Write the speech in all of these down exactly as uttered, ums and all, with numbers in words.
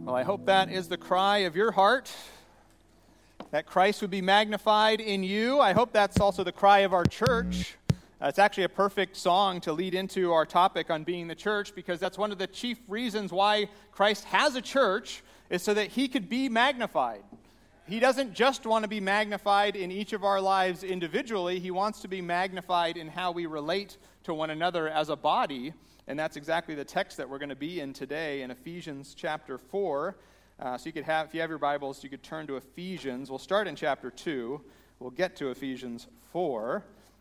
Well, I hope that is the cry of your heart, that Christ would be magnified in you. I hope that's also the cry of our church. Uh, it's actually a perfect song to lead into our topic on being the church, because that's one of the chief reasons why Christ has a church, is so that he could be magnified. He doesn't just want to be magnified in each of our lives individually. He wants to be magnified in how we relate to one another as a body. And that's exactly the text that we're going to be in today in Ephesians chapter four. Uh, so you could have, if you have your Bibles, you could turn to Ephesians. We'll start in chapter two. We'll get to Ephesians four.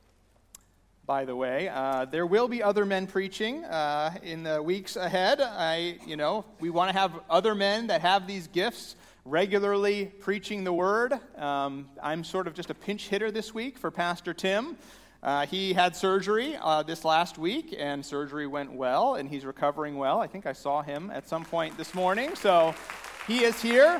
By the way, uh, there will be other men preaching uh, in the weeks ahead. I, you know, we want to have other men that have these gifts regularly preaching the word. Um, I'm sort of just a pinch hitter this week for Pastor Tim. Uh, he had surgery uh, this last week, and surgery went well, and he's recovering well. I think I saw him at some point this morning, so he is here.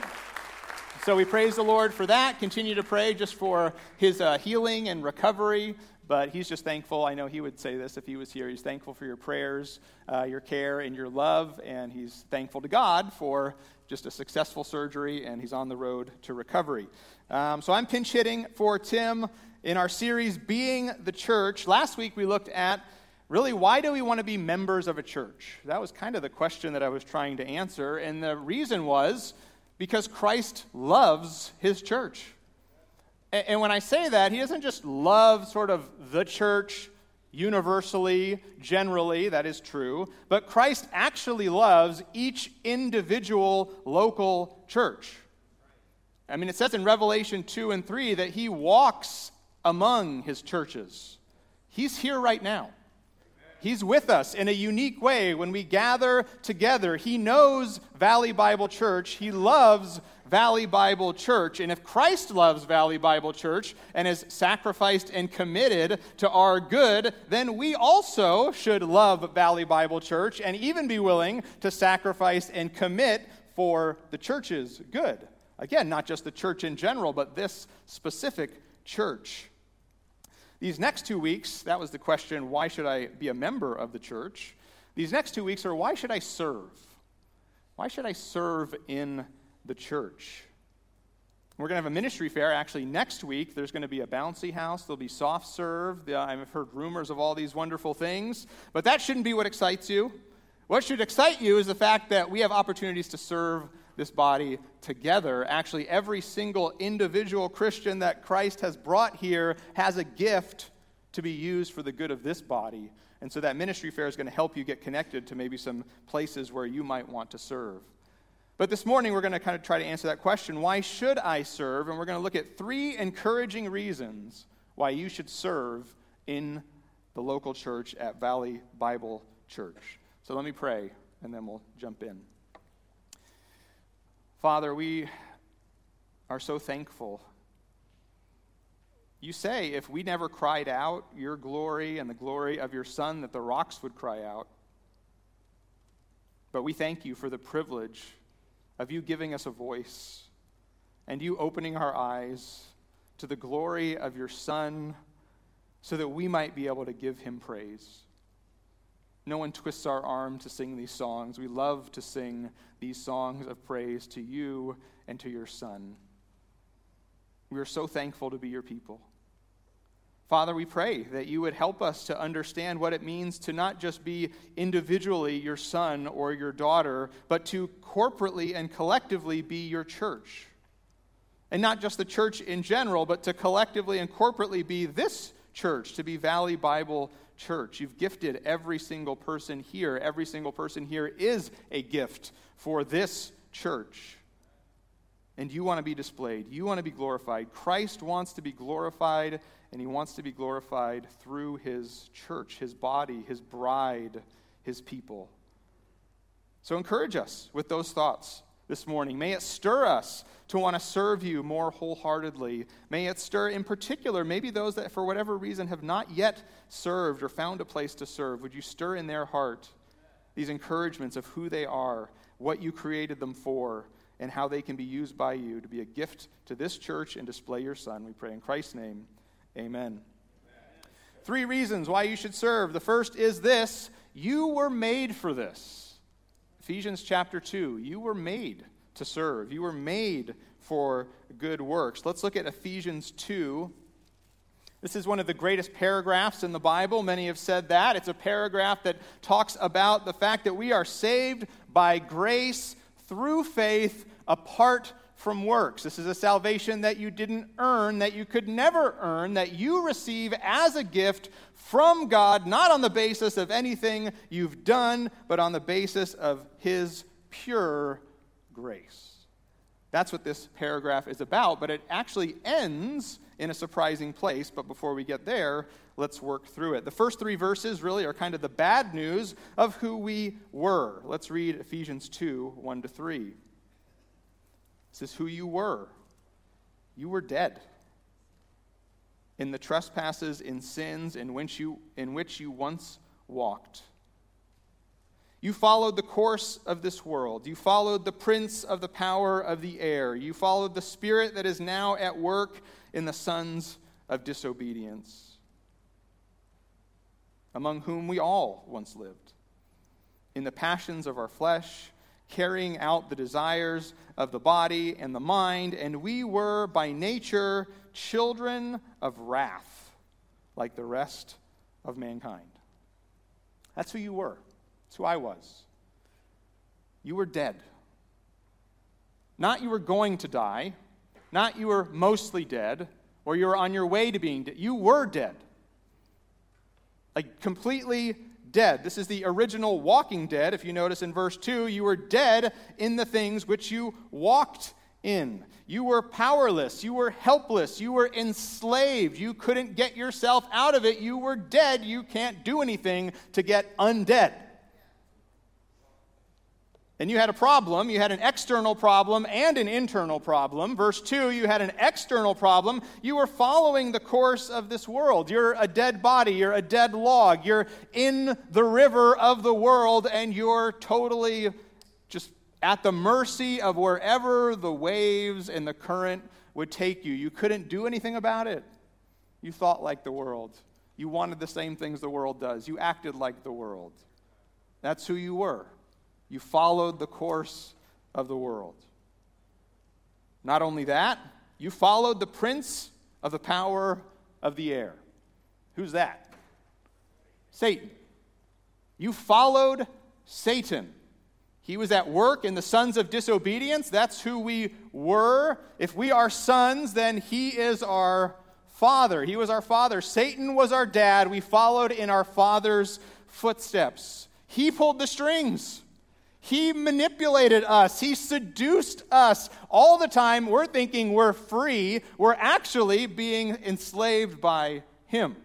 So we praise the Lord for that. Continue to pray just for his uh, healing and recovery, but he's just thankful. I know he would say this if he was here. He's thankful for your prayers, uh, your care, and your love, and he's thankful to God for just a successful surgery, and he's on the road to recovery. Um, so I'm pinch hitting for Tim in our series, Being the Church. Last week we looked at, really, why do we want to be members of a church? That was kind of the question that I was trying to answer, and the reason was because Christ loves his church. And, and when I say that, he doesn't just love sort of the church universally, generally, that is true, but Christ actually loves each individual local church. I mean, it says in Revelation two and three that he walks among his churches. He's here right now. He's with us in a unique way when we gather together. He knows Valley Bible Church. He loves Valley Bible Church. And if Christ loves Valley Bible Church and is sacrificed and committed to our good, then we also should love Valley Bible Church and even be willing to sacrifice and commit for the church's good. Again, not just the church in general, but this specific church. These next two weeks, that was the question, why should I be a member of the church? These next two weeks are, why should I serve? Why should I serve in the church? We're going to have a ministry fair actually next week. There's going to be a bouncy house. There'll be soft serve. I've heard rumors of all these wonderful things. But that shouldn't be what excites you. What should excite you is the fact that we have opportunities to serve this body together. Actually, every single individual Christian that Christ has brought here has a gift to be used for the good of this body. And so that ministry fair is going to help you get connected to maybe some places where you might want to serve. But this morning, we're going to kind of try to answer that question, why should I serve? And we're going to look at three encouraging reasons why you should serve in the local church at Valley Bible Church. So let me pray, and then we'll jump in. Father, we are so thankful. You say if we never cried out your glory and the glory of your Son, that the rocks would cry out. But we thank you for the privilege of you giving us a voice and you opening our eyes to the glory of your Son so that we might be able to give him praise. No one twists our arm to sing these songs. We love to sing these songs of praise to you and to your Son. We are so thankful to be your people. Father, we pray that you would help us to understand what it means to not just be individually your son or your daughter, but to corporately and collectively be your church. And not just the church in general, but to collectively and corporately be this church, to be Valley Bible Church. You've gifted every single person here. Every single person here is a gift for this church. And you want to be displayed. You want to be glorified. Christ wants to be glorified, and he wants to be glorified through his church, his body, his bride, his people. So encourage us with those thoughts this morning. May it stir us to want to serve you more wholeheartedly. May it stir in particular maybe those that for whatever reason have not yet served or found a place to serve. Would you stir in their heart these encouragements of who they are, what you created them for, and how they can be used by you to be a gift to this church and display your Son. We pray in Christ's name, amen. Amen. Three reasons why you should serve. The first is this: you were made for this. Ephesians chapter two, you were made to serve. You were made for good works. Let's look at Ephesians two. This is one of the greatest paragraphs in the Bible. Many have said that. It's a paragraph that talks about the fact that we are saved by grace through faith apart from works. This is a salvation that you didn't earn, that you could never earn, that you receive as a gift from God, not on the basis of anything you've done, but on the basis of His pure grace. That's what this paragraph is about, but it actually ends in a surprising place. But before we get there, let's work through it. The first three verses really are kind of the bad news of who we were. Let's read Ephesians two, one to three. This is who you were. You were dead in the trespasses and sins in which you, in which you once walked. You followed the course of this world. You followed the prince of the power of the air. You followed the spirit that is now at work in the sons of disobedience, among whom we all once lived, in the passions of our flesh, carrying out the desires of the body and the mind, and we were by nature children of wrath, like the rest of mankind. That's who you were. That's who I was. You were dead. Not you were going to die, not you were mostly dead, or you were on your way to being dead. You were dead. Like completely dead. This is the original Walking Dead. If you notice in verse two, you were dead in the things which you walked in. You were powerless. You were helpless. You were enslaved. You couldn't get yourself out of it. You were dead. You can't do anything to get undead. And you had a problem. You had an external problem and an internal problem. Verse two, you had an external problem. You were following the course of this world. You're a dead body. You're a dead log. You're in the river of the world, and you're totally just at the mercy of wherever the waves and the current would take you. You couldn't do anything about it. You thought like the world. You wanted the same things the world does. You acted like the world. That's who you were. You followed the course of the world. Not only that, you followed the prince of the power of the air. Who's that? Satan. You followed Satan. He was at work in the sons of disobedience. That's who we were. If we are sons, then he is our father. He was our father. Satan was our dad. We followed in our father's footsteps. He pulled the strings. He manipulated us. He seduced us. All the time we're thinking we're free. We're actually being enslaved by him.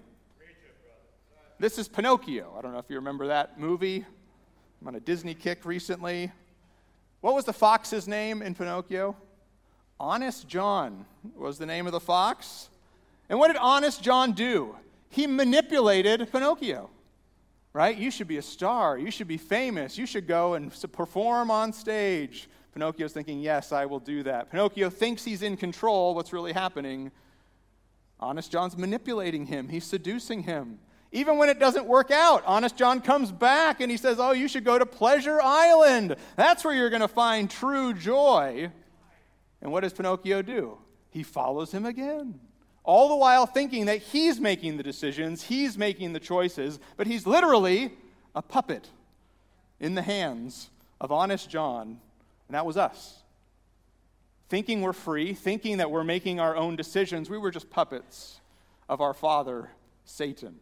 This is Pinocchio. I don't know if you remember that movie. I'm on a Disney kick recently. What was the fox's name in Pinocchio? Honest John was the name of the fox. And what did Honest John do? He manipulated Pinocchio. Right? You should be a star. You should be famous. You should go and perform on stage. Pinocchio's thinking, yes, I will do that. Pinocchio thinks he's in control. What's really happening? Honest John's manipulating him. He's seducing him. Even when it doesn't work out, Honest John comes back and he says, oh, you should go to Pleasure Island. That's where you're going to find true joy. And what does Pinocchio do? He follows him again. All the while thinking that he's making the decisions, he's making the choices, but he's literally a puppet in the hands of Honest John, and that was us. Thinking we're free, thinking that we're making our own decisions, we were just puppets of our father, Satan.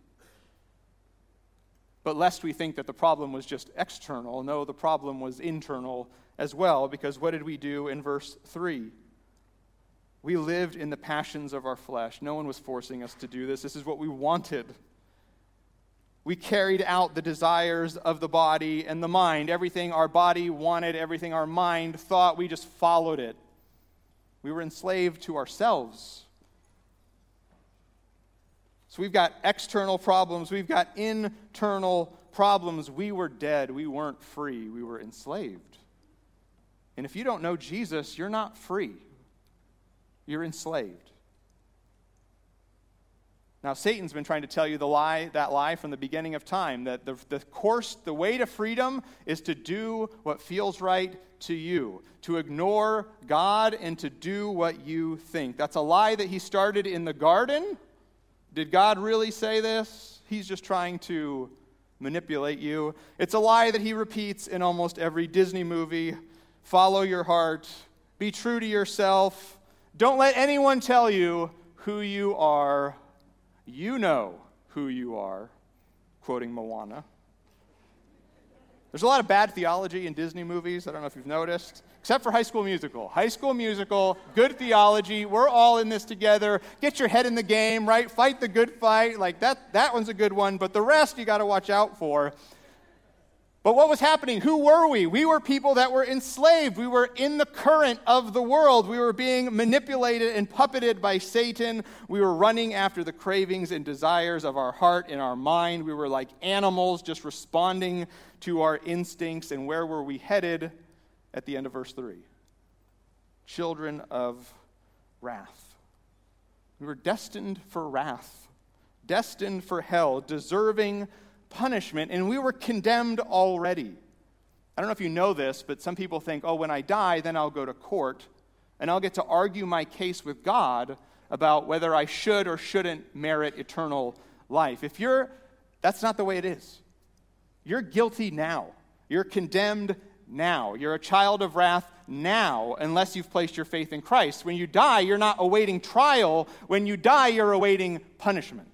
But lest we think that the problem was just external, no, the problem was internal as well, because what did we do in verse three? We lived in the passions of our flesh. No one was forcing us to do this. This is what we wanted. We carried out the desires of the body and the mind. Everything our body wanted, everything our mind thought, we just followed it. We were enslaved to ourselves. So we've got external problems. We've got internal problems. We were dead. We weren't free. We were enslaved. And if you don't know Jesus, you're not free. You're enslaved. Now, Satan's been trying to tell you the lie, that lie from the beginning of time, that the, the course, the way to freedom is to do what feels right to you, to ignore God and to do what you think. That's a lie that he started in the garden. Did God really say this? He's just trying to manipulate you. It's a lie that he repeats in almost every Disney movie. Follow your heart. Be true to yourself. Don't let anyone tell you who you are. You know who you are, quoting Moana. There's a lot of bad theology in Disney movies. I don't know if you've noticed, except for High School Musical. High School Musical, good theology. We're all in this together. Get your head in the game, right? Fight the good fight. Like that, that one's a good one, but the rest you got to watch out for. But what was happening? Who were we? We were people that were enslaved. We were in the current of the world. We were being manipulated and puppeted by Satan. We were running after the cravings and desires of our heart and our mind. We were like animals just responding to our instincts. And where were we headed at the end of verse three? Children of wrath. We were destined for wrath, destined for hell, deserving punishment, and we were condemned already. I don't know if you know this, but some people think, oh, when I die, then I'll go to court, and I'll get to argue my case with God about whether I should or shouldn't merit eternal life. If you're, that's not the way it is. You're guilty now. You're condemned now. You're a child of wrath now, unless you've placed your faith in Christ. When you die, you're not awaiting trial. When you die, you're awaiting punishment.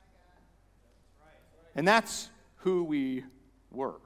And that's who we were.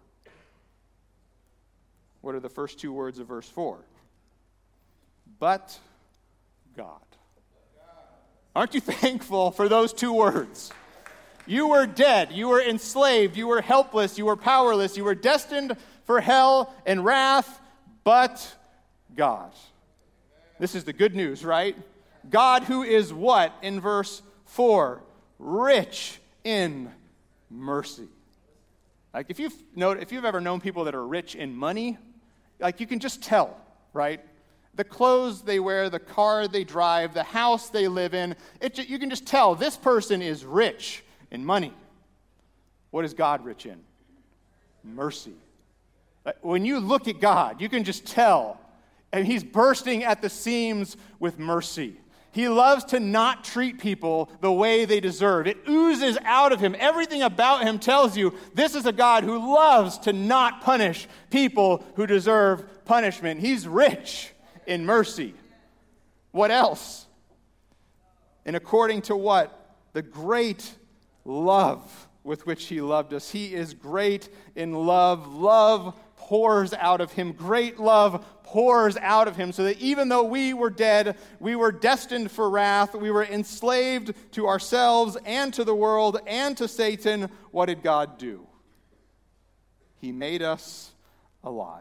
What are the first two words of verse four? But God. Aren't you thankful for those two words? You were dead. You were enslaved. You were helpless. You were powerless. You were destined for hell and wrath, but God. This is the good news, right? God, who is what in verse four? Rich in mercy. Like if you've known, if you've ever known people that are rich in money, like you can just tell, right? The clothes they wear, the car they drive, the house they live in, it, you can just tell this person is rich in money. What is God rich in? Mercy. When you look at God, you can just tell, and he's bursting at the seams with mercy. He loves to not treat people the way they deserve. It oozes out of him. Everything about him tells you this is a God who loves to not punish people who deserve punishment. He's rich in mercy. What else? And according to what? The great love with which he loved us. He is great in love. Love pours out of him. Great love pours out of him, so that even though we were dead, we were destined for wrath, we were enslaved to ourselves and to the world and to Satan, what did God do? He made us alive.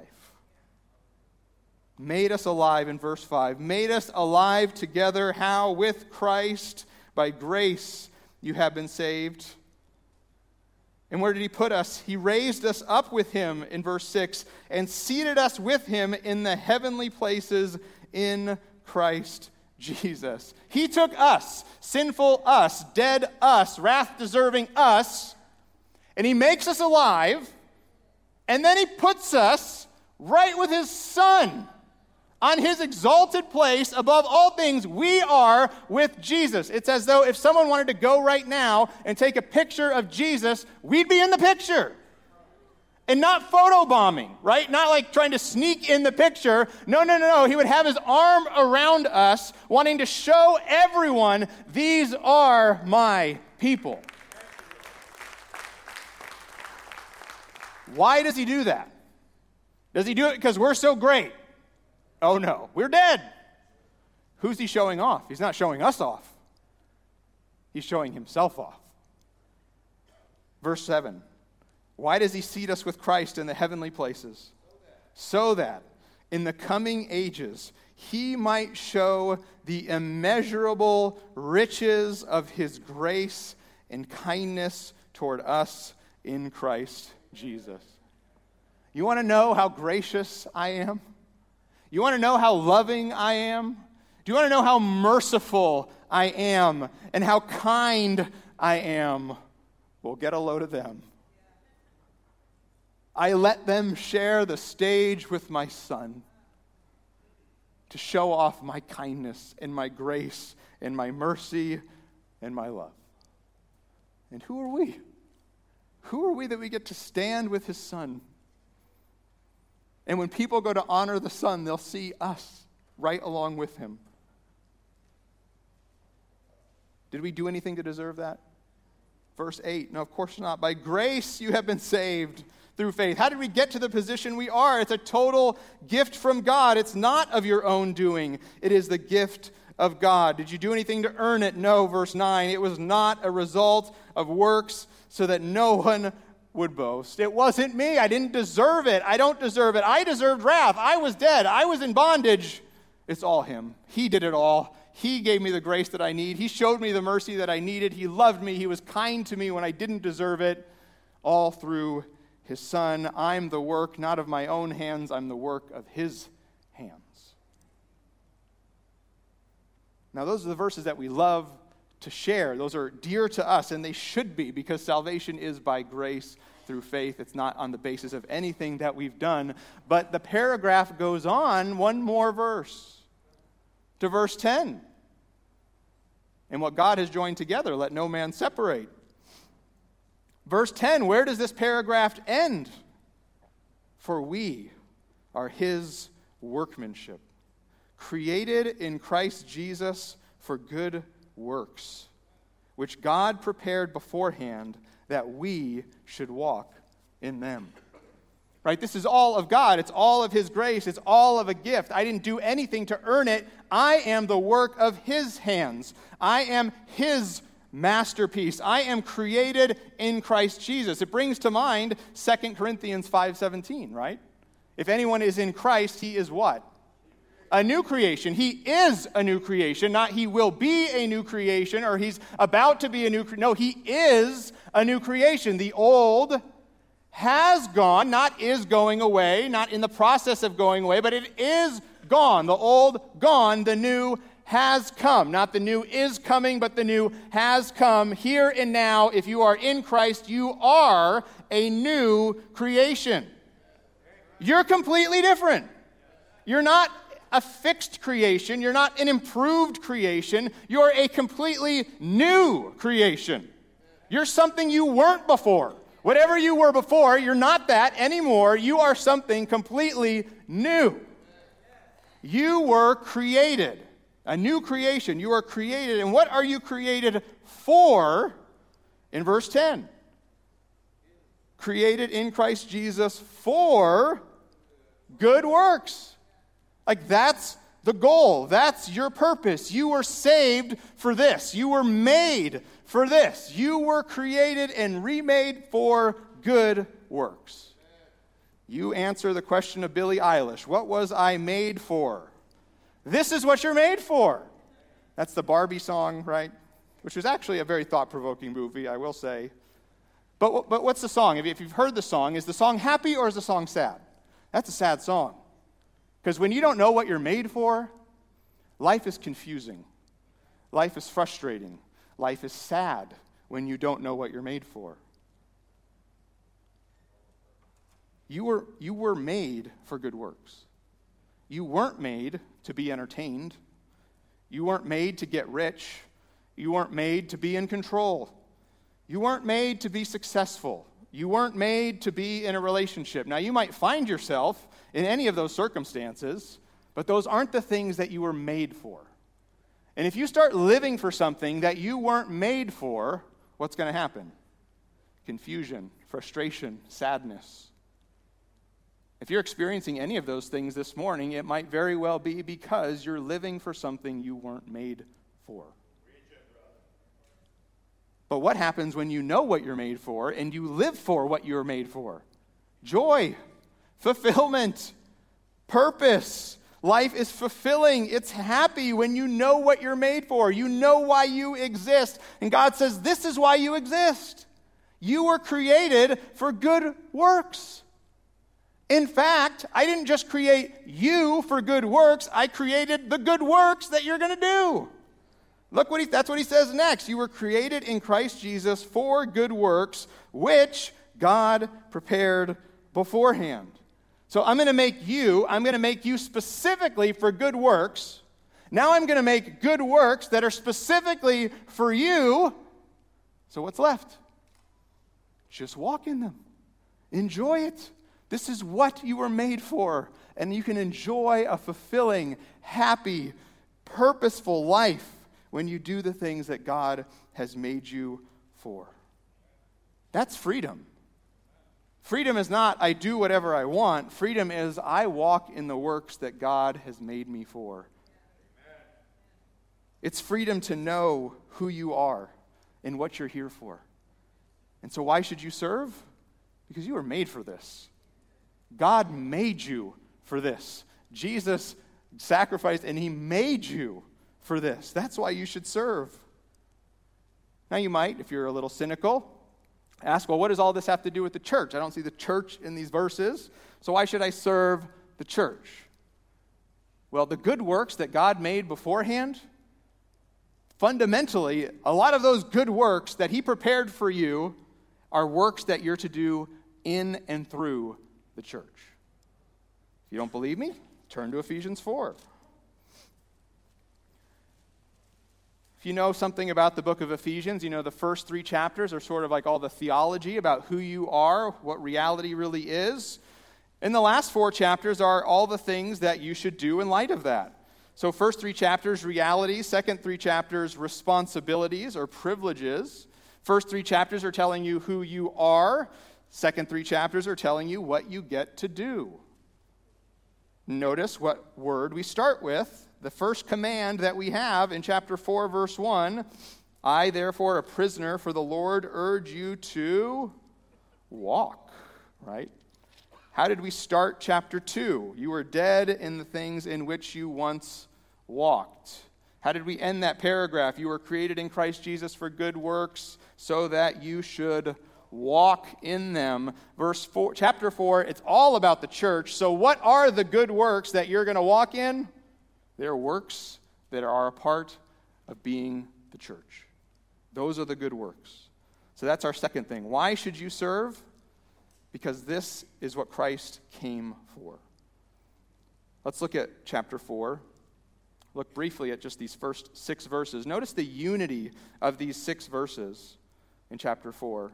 Made us alive in verse five. Made us alive together. How? With Christ. By grace you have been saved. And where did he put us? He raised us up with him in verse six and seated us with him in the heavenly places in Christ Jesus. He took us, sinful us, dead us, wrath-deserving us, and he makes us alive, and then he puts us right with his Son on his exalted place above all things. We are with Jesus. It's as though if someone wanted to go right now and take a picture of Jesus, we'd be in the picture. And not photobombing, right? Not like trying to sneak in the picture. No, no, no, no. He would have his arm around us, wanting to show everyone, these are my people. Why does he do that? Does he do it because we're so great? Oh no, we're dead. Who's he showing off? He's not showing us off. He's showing himself off. Verse seven. Why does he seat us with Christ in the heavenly places? So that in the coming ages he might show the immeasurable riches of his grace and kindness toward us in Christ Jesus. You want to know how gracious I am? You want to know how loving I am? Do you want to know how merciful I am and how kind I am, well, get a load of them. I let them share the stage with my Son to show off my kindness and my grace and my mercy and my love. And who are we? Who are we that we get to stand with his Son? And when people go to honor the Son, they'll see us right along with him. Did we do anything to deserve that? Verse eight, no, of course not. By grace you have been saved through faith. How did we get to the position we are? It's a total gift from God. It's not of your own doing. It is the gift of God. Did you do anything to earn it? No, verse nine. It was not a result of works so that no one would boast. It wasn't me. I didn't deserve it. I don't deserve it. I deserved wrath. I was dead. I was in bondage. It's all him. He did it all. He gave me the grace that I need. He showed me the mercy that I needed. He loved me. He was kind to me when I didn't deserve it. All through his Son. I'm the work, not of my own hands. I'm the work of his hands. Now, those are the verses that we love to share. Those are dear to us, and they should be, because salvation is by grace through faith. It's not on the basis of anything that we've done. But the paragraph goes on one more verse, to verse ten. And what God has joined together, let no man separate. Verse ten, where does this paragraph end? For we are his workmanship, created in Christ Jesus for good works, which God prepared beforehand that we should walk in them. Right? This is all of God. It's all of his grace. It's all of a gift. I didn't do anything to earn it. I am the work of his hands. I am his masterpiece. I am created in Christ Jesus. It brings to mind Second Corinthians five seventeen, right? If anyone is in Christ, he is what? A new creation. He is a new creation, not he will be a new creation or he's about to be a new creation. No, he is a new creation. The old has gone, not is going away, not in the process of going away, but it is gone. The old gone, the new has come. Not the new is coming, but the new has come. Here and now, if you are in Christ, you are a new creation. You're completely different. You're not a fixed creation. You're not an improved creation. You're a completely new creation. You're something you weren't before. Whatever you were before, you're not that anymore. You are something completely new. You were created. A new creation. You are created. And what are you created for? In verse ten. Created in Christ Jesus for good works. Like that's the goal. That's your purpose. You were saved for this. You were made for this. You were created and remade for good works. You answer the question of Billie Eilish. What was I made for? This is what you're made for. That's the Barbie song, right? Which was actually a very thought-provoking movie, I will say. But, but what's the song? If you've heard the song, is the song happy or is the song sad? That's a sad song. Because when you don't know what you're made for, life is confusing. Life is frustrating. Life is sad when you don't know what you're made for. You were, you were made for good works. You weren't made to be entertained. You weren't made to get rich. You weren't made to be in control. You weren't made to be successful. You weren't made to be in a relationship. Now, you might find yourself in any of those circumstances, but those aren't the things that you were made for. And if you start living for something that you weren't made for, what's going to happen? Confusion, frustration, sadness. If you're experiencing any of those things this morning, it might very well be because you're living for something you weren't made for. But what happens when you know what you're made for and you live for what you're made for? Joy, fulfillment, purpose. Life is fulfilling. It's happy when you know what you're made for. You know why you exist. And God says, this is why you exist. You were created for good works. In fact, I didn't just create you for good works. I created the good works that you're going to do. Look what he, that's what he says next. You were created in Christ Jesus for good works, which God prepared beforehand. So I'm going to make you, I'm going to make you specifically for good works. Now I'm going to make good works that are specifically for you. So what's left? Just walk in them. Enjoy it. This is what you were made for. And you can enjoy a fulfilling, happy, purposeful life when you do the things that God has made you for. That's freedom. Freedom is not, I do whatever I want. Freedom is, I walk in the works that God has made me for. It's freedom to know who you are and what you're here for. And so why should you serve? Because you were made for this. God made you for this. Jesus sacrificed and he made you for this. That's why you should serve. Now you might, if you're a little cynical, ask, well, what does all this have to do with the church? I don't see the church in these verses, so why should I serve the church? Well, the good works that God made beforehand, fundamentally, a lot of those good works that he prepared for you are works that you're to do in and through the church. If you don't believe me, turn to Ephesians four. If you know something about the book of Ephesians, you know the first three chapters are sort of like all the theology about who you are, what reality really is. And the last four chapters are all the things that you should do in light of that. So first three chapters, reality. Second three chapters, responsibilities or privileges. First three chapters are telling you who you are. Second three chapters are telling you what you get to do. Notice what word we start with. The first command that we have in chapter four, verse one, I, therefore, a prisoner for the Lord, urge you to walk, right? How did we start chapter two? You were dead in the things in which you once walked. How did we end that paragraph? You were created in Christ Jesus for good works so that you should walk in them. Verse four, chapter four, it's all about the church. So what are the good works that you're going to walk in? They're works that are a part of being the church. Those are the good works. So that's our second thing. Why should you serve? Because this is what Christ came for. Let's look at chapter four. Look briefly at just these first six verses. Notice the unity of these six verses in chapter four.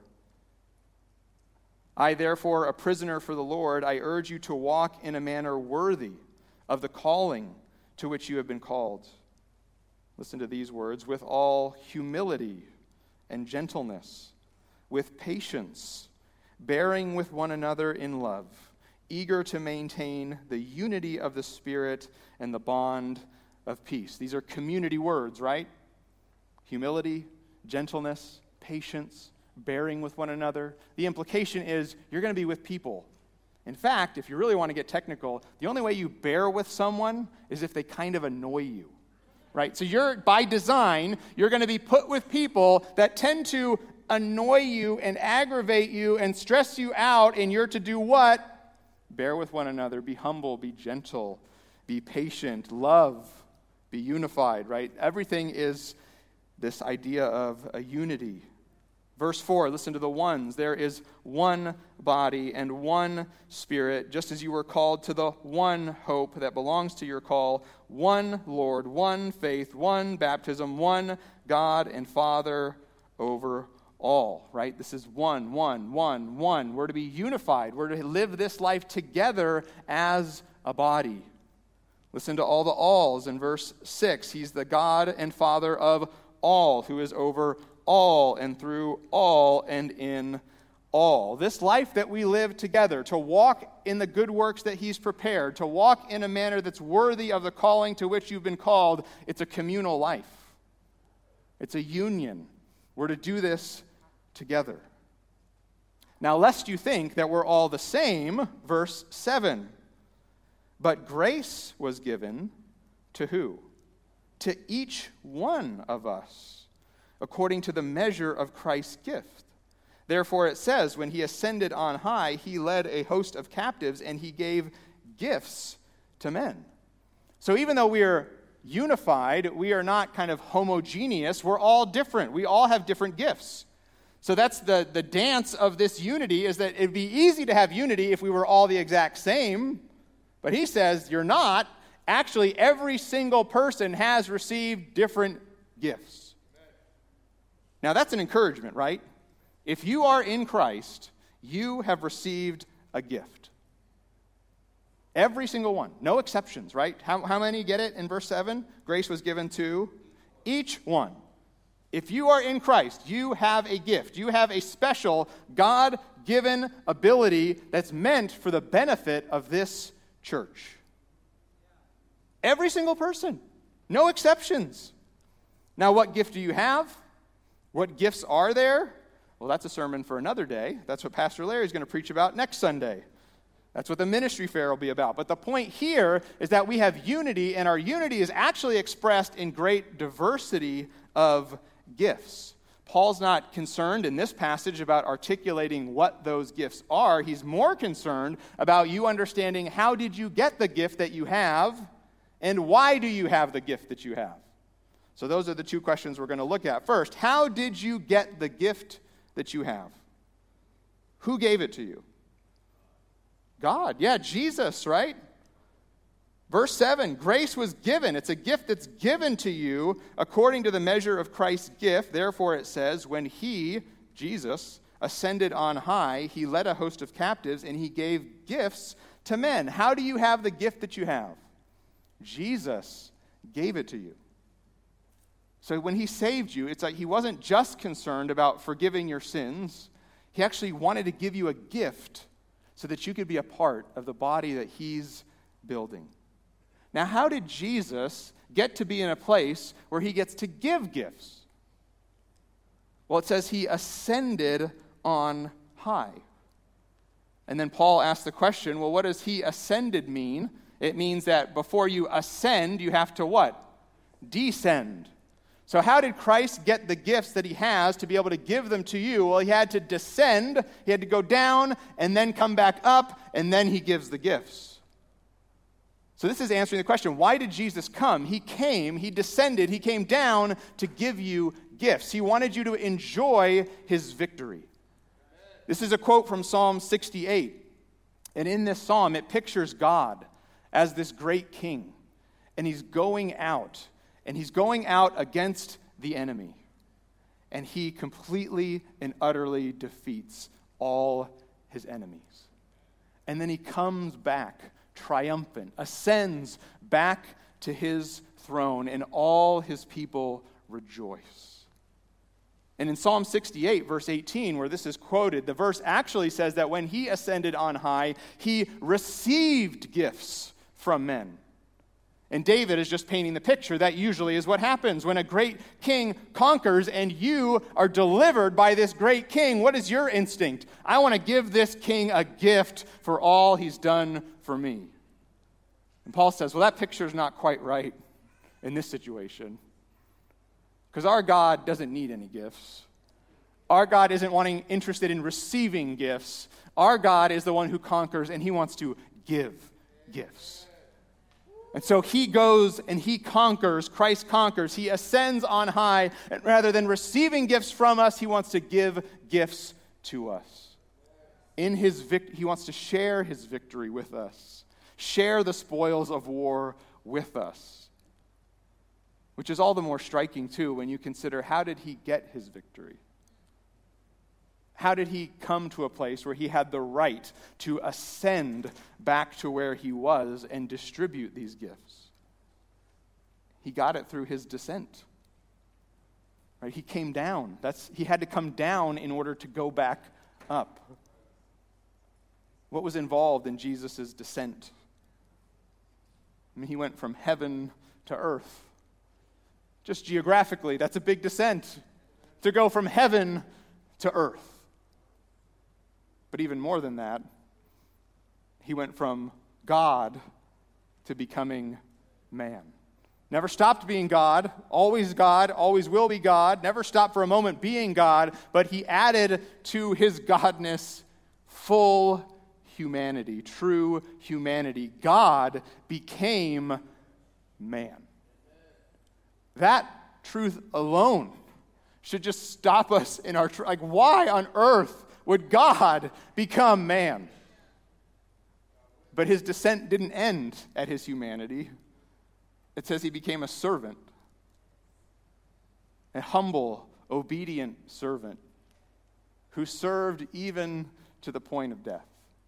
I, therefore, a prisoner for the Lord, I urge you to walk in a manner worthy of the calling to which you have been called. Listen to these words. With all humility and gentleness, with patience, bearing with one another in love, eager to maintain the unity of the Spirit and the bond of peace. These are community words, right? Humility, gentleness, patience, bearing with one another. The implication is you're going to be with people. In fact, if you really want to get technical, the only way you bear with someone is if they kind of annoy you, right? So you're, by design, you're going to be put with people that tend to annoy you and aggravate you and stress you out, and you're to do what? Bear with one another, be humble, be gentle, be patient, love, be unified, right? Everything is this idea of a unity. Verse four, listen to the ones. There is one body and one Spirit, just as you were called to the one hope that belongs to your call, one Lord, one faith, one baptism, one God and Father over all, right? This is one, one, one, one. We're to be unified. We're to live this life together as a body. Listen to all the alls in verse six. He's the God and Father of all, who is over all and through all and in all. This life that we live together, to walk in the good works that he's prepared, to walk in a manner that's worthy of the calling to which you've been called, it's a communal life. It's a union. We're to do this together. Now, lest you think that we're all the same, verse seven. But grace was given to who? To each one of us, according to the measure of Christ's gift. Therefore it says, when he ascended on high, he led a host of captives, and he gave gifts to men. So even though we are unified. We are not kind of homogeneous. We're all different. We all have different gifts. So that's the, the dance of this unity, is that it'd be easy to have unity if we were all the exact same. But he says you're not. Actually, every single person has received different gifts. Now that's an encouragement, right? If you are in Christ, you have received a gift. Every single one. No exceptions, right? How, how many get it in verse seven? Grace was given to each one. If you are in Christ, you have a gift. You have a special God-given ability that's meant for the benefit of this church. Every single person. No exceptions. Now, what gift do you have? What gifts are there? Well, that's a sermon for another day. That's what Pastor Larry is going to preach about next Sunday. That's what the ministry fair will be about. But the point here is that we have unity, and our unity is actually expressed in great diversity of gifts. Paul's not concerned in this passage about articulating what those gifts are. He's more concerned about you understanding how did you get the gift that you have, and why do you have the gift that you have? So those are the two questions we're going to look at. First, how did you get the gift that you have? Who gave it to you? God. Yeah, Jesus, right? Verse seven, grace was given. It's a gift that's given to you according to the measure of Christ's gift. Therefore, it says, when he, Jesus, ascended on high, he led a host of captives and he gave gifts to men. How do you have the gift that you have? Jesus gave it to you. So when he saved you, it's like he wasn't just concerned about forgiving your sins. He actually wanted to give you a gift so that you could be a part of the body that he's building. Now, how did Jesus get to be in a place where he gets to give gifts? Well, it says he ascended on high. And then Paul asks the question, well, what does he ascended mean? It means that before you ascend, you have to what? Descend. So how did Christ get the gifts that he has to be able to give them to you? Well, he had to descend, he had to go down, and then come back up, and then he gives the gifts. So this is answering the question, why did Jesus come? He came, he descended, he came down to give you gifts. He wanted you to enjoy his victory. This is a quote from Psalm sixty-eight. And in this psalm, it pictures God as this great king. And he's going out. And he's going out against the enemy. And he completely and utterly defeats all his enemies. And then he comes back triumphant, ascends back to his throne, and all his people rejoice. And in Psalm sixty-eight, verse eighteen, where this is quoted, the verse actually says that when he ascended on high, he received gifts from men. And David is just painting the picture. That usually is what happens when a great king conquers and you are delivered by this great king. What is your instinct? I want to give this king a gift for all he's done for me. And Paul says, well, that picture is not quite right in this situation. Because our God doesn't need any gifts. Our God isn't wanting interested in receiving gifts. Our God is the one who conquers, and he wants to give gifts. And so he goes and he conquers, Christ conquers, he ascends on high, and rather than receiving gifts from us, he wants to give gifts to us. In his vic- he wants to share his victory with us, share the spoils of war with us, which is all the more striking, too, when you consider how did he get his victory? How did he come to a place where he had the right to ascend back to where he was and distribute these gifts? He got it through his descent. Right? He came down. That's he had to come down in order to go back up. What was involved in Jesus' descent? I mean, he went from heaven to earth. Just geographically, that's a big descent. To go from heaven to earth. But even more than that, he went from God to becoming man. Never stopped being God, always God, always will be God, never stopped for a moment being God, but he added to his godness full humanity, true humanity. God became man. That truth alone should just stop us in our, tr- like, why on earth would God become man? But his descent didn't end at his humanity. It says he became a servant, a humble, obedient servant who served even to the point of death.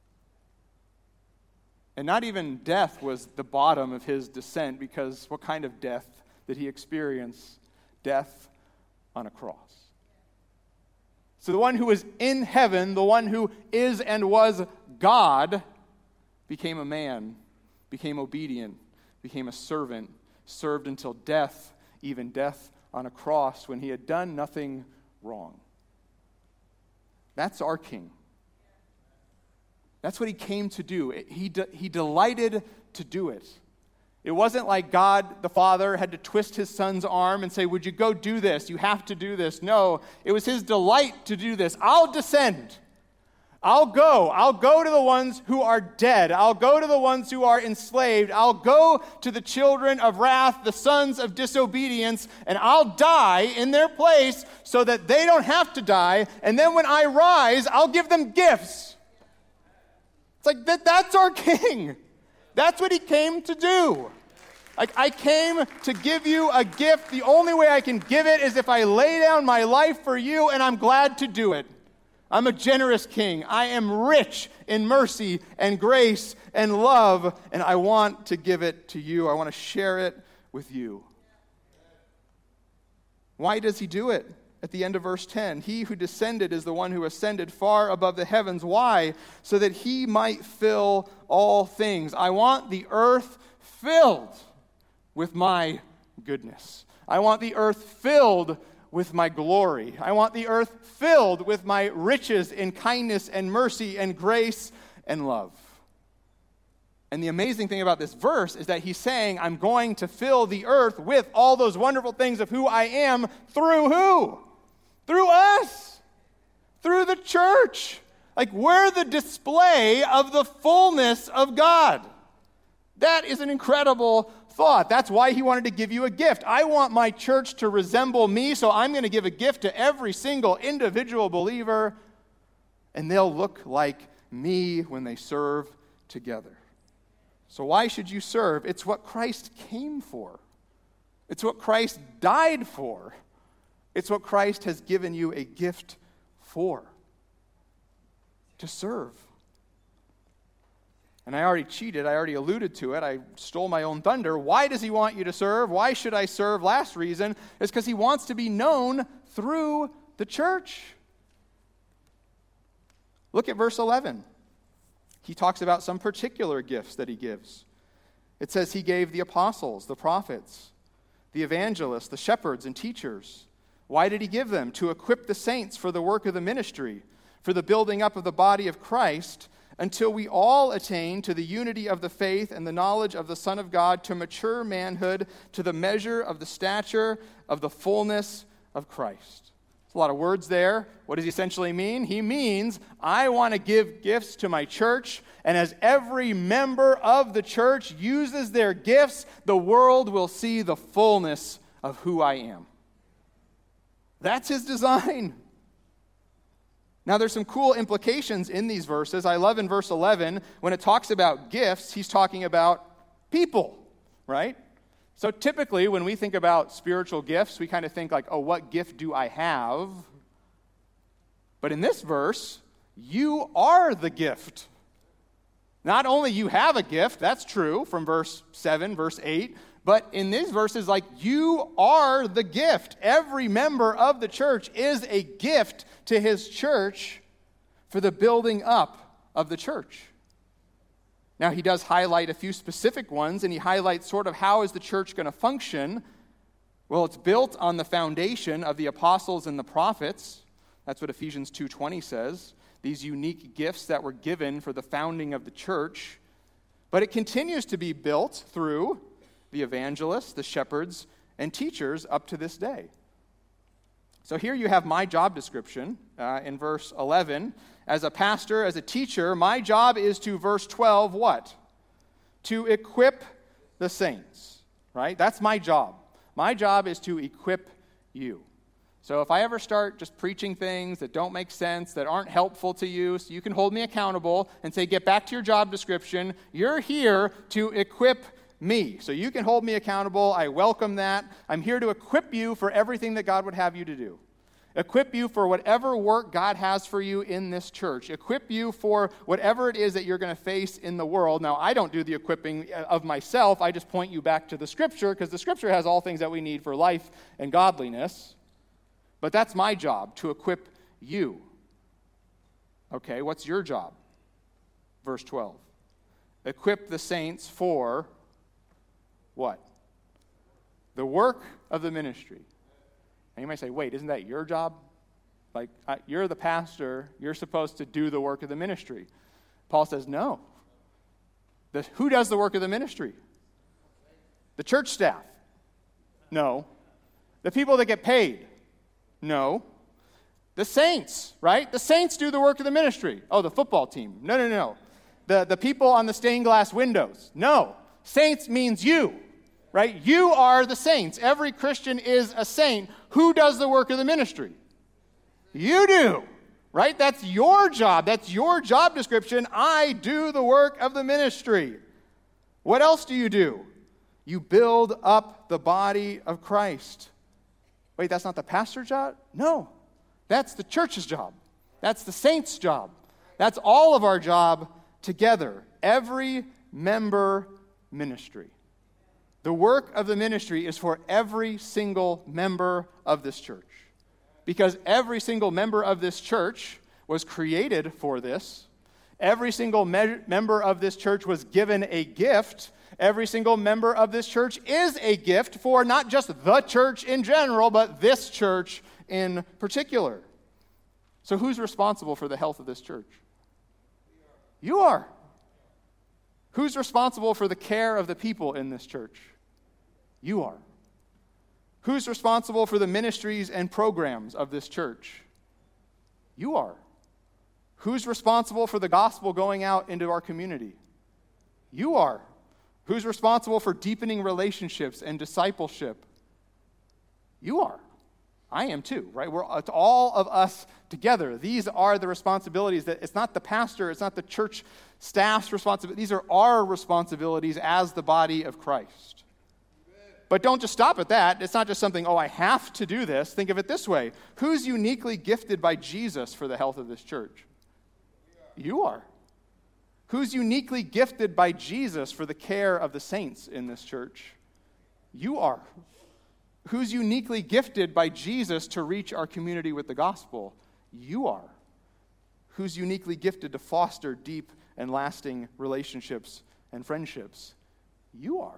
And not even death was the bottom of his descent, because what kind of death did he experience? Death on a cross. So the one who was in heaven, the one who is and was God, became a man, became obedient, became a servant, served until death, even death on a cross when he had done nothing wrong. That's our King. That's what he came to do. He, de- he delighted to do it. It wasn't like God the Father had to twist his son's arm and say, would you go do this? You have to do this. No, it was his delight to do this. I'll descend. I'll go. I'll go to the ones who are dead. I'll go to the ones who are enslaved. I'll go to the children of wrath, the sons of disobedience, and I'll die in their place so that they don't have to die. And then when I rise, I'll give them gifts. It's like, that, that's our King. That's what he came to do. Like, I came to give you a gift. The only way I can give it is if I lay down my life for you, and I'm glad to do it. I'm a generous King. I am rich in mercy and grace and love, and I want to give it to you. I want to share it with you. Why does he do it? At the end of verse ten, he who descended is the one who ascended far above the heavens. Why? So that he might fill all things. I want the earth filled with my goodness. I want the earth filled with my glory. I want the earth filled with my riches in kindness and mercy and grace and love. And the amazing thing about this verse is that he's saying, I'm going to fill the earth with all those wonderful things of who I am through who? Through us. Through the church. Like, we're the display of the fullness of God. That is an incredible thought. That's why he wanted to give you a gift. I want my church to resemble me, so I'm going to give a gift to every single individual believer, and they'll look like me when they serve together. So why should you serve? It's what Christ came for. It's what Christ died for. It's what Christ has given you a gift for. To serve. And I already cheated. I already alluded to it. I stole my own thunder. Why does he want you to serve? Why should I serve? Last reason is because he wants to be known through the church. Look at verse eleven. He talks about some particular gifts that he gives. It says he gave the apostles, the prophets, the evangelists, the shepherds, and teachers. Why did he give them? To equip the saints for the work of the ministry, for the building up of the body of Christ, until we all attain to the unity of the faith and the knowledge of the Son of God, to mature manhood, to the measure of the stature of the fullness of Christ. There's a lot of words there. What does he essentially mean? He means, I want to give gifts to my church, and as every member of the church uses their gifts, the world will see the fullness of who I am. That's his design. Now, there's some cool implications in these verses. I love in verse eleven, when it talks about gifts, he's talking about people, right? So typically, when we think about spiritual gifts, we kind of think like, oh, what gift do I have? But in this verse, you are the gift. Not only you have a gift, that's true from verse seven, verse eight, but in these verses, like, you are the gift. Every member of the church is a gift to his church for the building up of the church. Now, he does highlight a few specific ones, and he highlights sort of how is the church going to function. Well, it's built on the foundation of the apostles and the prophets. That's what Ephesians two twenty says. These unique gifts that were given for the founding of the church. But it continues to be built through the evangelists, the shepherds, and teachers up to this day. So here you have my job description uh, in verse eleven. As a pastor, as a teacher, my job is to, verse twelve, what? To equip the saints, right? That's my job. My job is to equip you. So if I ever start just preaching things that don't make sense, that aren't helpful to you, so you can hold me accountable and say, get back to your job description. You're here to equip me. So you can hold me accountable. I welcome that. I'm here to equip you for everything that God would have you to do. Equip you for whatever work God has for you in this church. Equip you for whatever it is that you're going to face in the world. Now, I don't do the equipping of myself. I just point you back to the Scripture, because the Scripture has all things that we need for life and godliness. But that's my job, to equip you. Okay, what's your job? Verse twelve. Equip the saints for what? The work of the ministry. And you might say, wait, isn't that your job? Like, uh, you're the pastor. You're supposed to do the work of the ministry. Paul says, no. The, who does the work of the ministry? The church staff. No. The people that get paid. No. The saints, right? The saints do the work of the ministry. Oh, the football team. No, no, no. The, the people on the stained glass windows. No. Saints means you, right? You are the saints. Every Christian is a saint. Who does the work of the ministry? You do, right? That's your job. That's your job description. I do the work of the ministry. What else do you do? You build up the body of Christ. Wait, that's not the pastor's job? No, that's the church's job. That's the saints' job. That's all of our job together. Every member ministry. The work of the ministry is for every single member of this church. Because every single member of this church was created for this. Every single me- member of this church was given a gift. Every single member of this church is a gift for not just the church in general, but this church in particular. So who's responsible for the health of this church? You are. Who's responsible for the care of the people in this church? You are. Who's responsible for the ministries and programs of this church? You are. Who's responsible for the gospel going out into our community? You are. Who's responsible for deepening relationships and discipleship? You are. I am too, right? We're it's all of us together. These are the responsibilities that it's not the pastor, it's not the church staff's responsibility. These are our responsibilities as the body of Christ. But don't just stop at that. It's not just something, oh, I have to do this. Think of it this way. Who's uniquely gifted by Jesus for the health of this church? You are. Who's uniquely gifted by Jesus for the care of the saints in this church? You are. Who's uniquely gifted by Jesus to reach our community with the gospel? You are. Who's uniquely gifted to foster deep and lasting relationships and friendships? You are.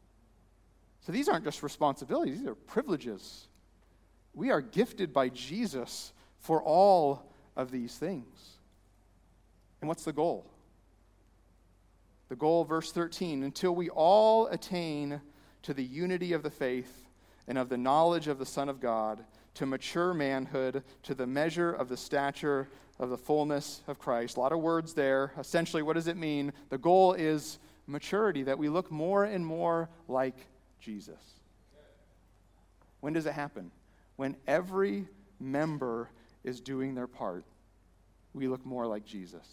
So these aren't just responsibilities, these are privileges. We are gifted by Jesus for all of these things. And what's the goal? The goal, verse thirteen, until we all attain to the unity of the faith and of the knowledge of the Son of God, to mature manhood, to the measure of the stature of the fullness of Christ. A lot of words there. Essentially, what does it mean? The goal is maturity, that we look more and more like Jesus. When does it happen? When every member is doing their part, we look more like Jesus.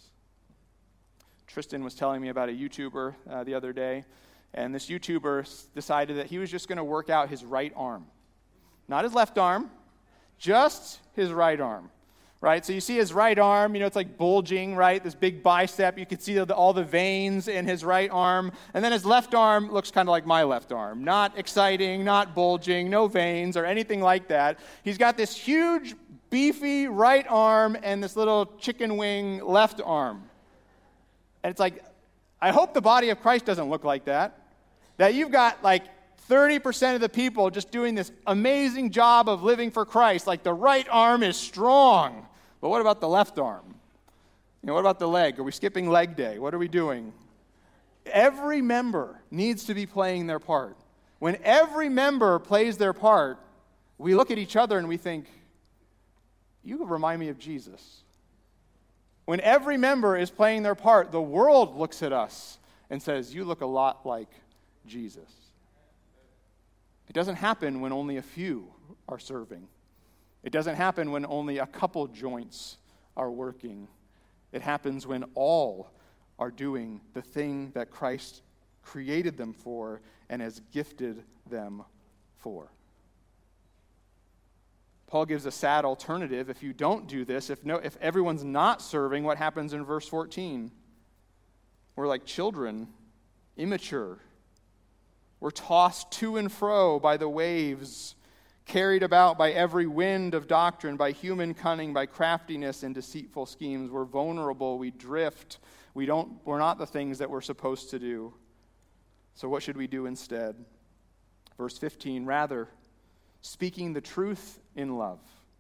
Tristan was telling me about a YouTuber uh, the other day, and this YouTuber s- decided that he was just going to work out his right arm. Not his left arm, just his right arm. Right? So you see his right arm, you know, it's like bulging, right? This big bicep. You can see the, all the veins in his right arm. And then his left arm looks kind of like my left arm. Not exciting, not bulging, no veins or anything like that. He's got this huge, beefy right arm and this little chicken wing left arm. And it's like, I hope the body of Christ doesn't look like that. That you've got like thirty percent of the people just doing this amazing job of living for Christ. Like the right arm is strong. But what about the left arm? You know, what about the leg? Are we skipping leg day? What are we doing? Every member needs to be playing their part. When every member plays their part, we look at each other and we think, you remind me of Jesus. When every member is playing their part, the world looks at us and says, you look a lot like Jesus. It doesn't happen when only a few are serving. It doesn't happen when only a couple joints are working. It happens when all are doing the thing that Christ created them for and has gifted them for. Paul gives a sad alternative. If you don't do this, if no, if everyone's not serving, what happens in verse fourteen? We're like children, immature. We're tossed to and fro by the waves, carried about by every wind of doctrine, by human cunning, by craftiness and deceitful schemes. We're vulnerable, we drift, we don't, we're not the things that we're supposed to do. So what should we do instead? Verse fifteen, rather, speaking the truth in love,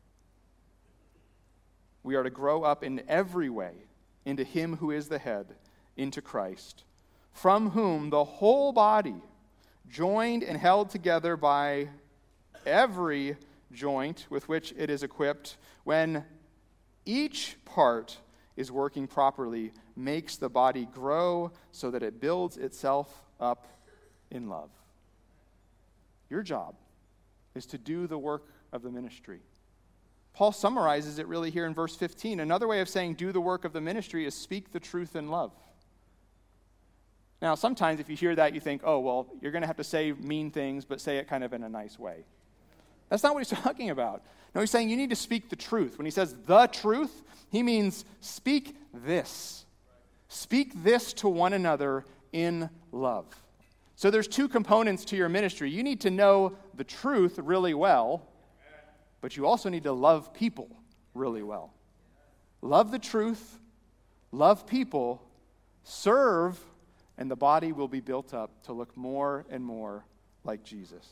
we are to grow up in every way into him who is the head, into Christ, from whom the whole body, joined and held together by every joint with which it is equipped, when each part is working properly, makes the body grow so that it builds itself up in love. Your job is to do the work of the ministry. Paul summarizes it really here in verse fifteen. Another way of saying do the work of the ministry is speak the truth in love. Now, sometimes if you hear that, you think, oh, well, you're going to have to say mean things, but say it kind of in a nice way. That's not what he's talking about. No, he's saying you need to speak the truth. When he says the truth, he means speak this. Speak this to one another in love. So there's two components to your ministry. You need to know the truth really well, but you also need to love people really well. Love the truth, love people, serve, and the body will be built up to look more and more like Jesus.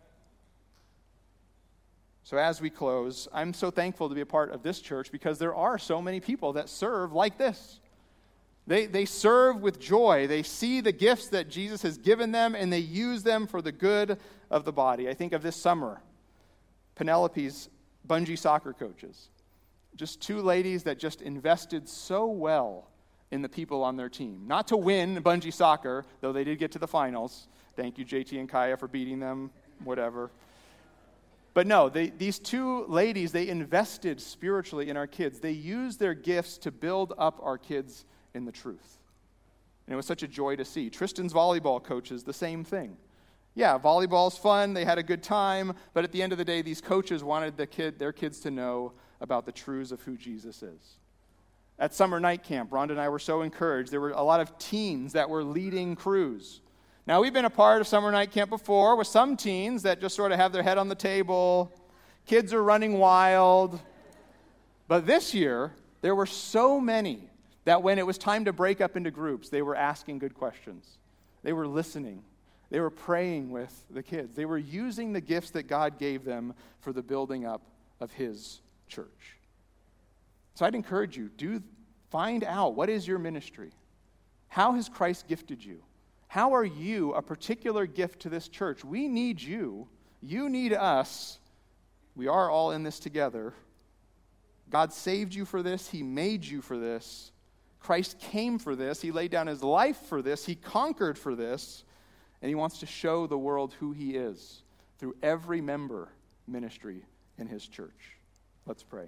So as we close, I'm so thankful to be a part of this church because there are so many people that serve like this. They, they serve with joy. They see the gifts that Jesus has given them, and they use them for the good of the body. I think of this summer, Penelope's bungee soccer coaches. Just two ladies that just invested so well in the people on their team. Not to win bungee soccer, though they did get to the finals. Thank you, J T and Kaya, for beating them, whatever. But no, they, these two ladies, they invested spiritually in our kids. They used their gifts to build up our kids in the truth. And it was such a joy to see. Tristan's volleyball coaches, the same thing. Yeah, volleyball's fun, they had a good time, but at the end of the day, these coaches wanted the kid, their kids to know about the truths of who Jesus is. At summer night camp, Rhonda and I were so encouraged. There were a lot of teens that were leading crews. Now, we've been a part of summer night camp before with some teens that just sort of have their head on the table. Kids are running wild. But this year, there were so many that when it was time to break up into groups, they were asking good questions. They were listening. They were praying with the kids. They were using the gifts that God gave them for the building up of his church. So I'd encourage you, do find out, what is your ministry? How has Christ gifted you? How are you a particular gift to this church? We need you. You need us. We are all in this together. God saved you for this. He made you for this. Christ came for this. He laid down his life for this. He conquered for this. And he wants to show the world who he is through every member ministry in his church. Let's pray.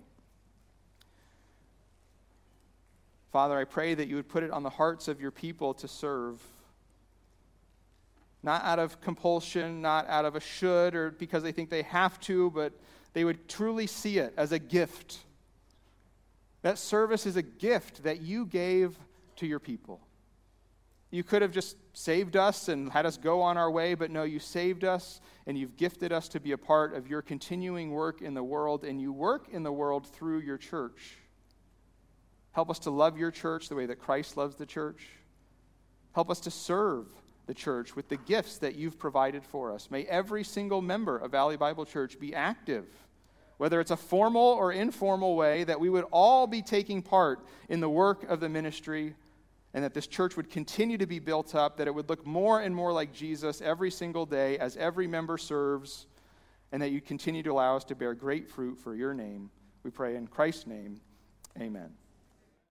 Father, I pray that you would put it on the hearts of your people to serve. Not out of compulsion, not out of a should or because they think they have to, but they would truly see it as a gift. That service is a gift that you gave to your people. You could have just saved us and had us go on our way, but no, you saved us and you've gifted us to be a part of your continuing work in the world, and you work in the world through your church. Help us to love your church the way that Christ loves the church. Help us to serve the church with the gifts that you've provided for us. May every single member of Valley Bible Church be active, whether it's a formal or informal way, that we would all be taking part in the work of the ministry, and that this church would continue to be built up, that it would look more and more like Jesus every single day as every member serves, and that you continue to allow us to bear great fruit for your name. We pray in Christ's name, amen.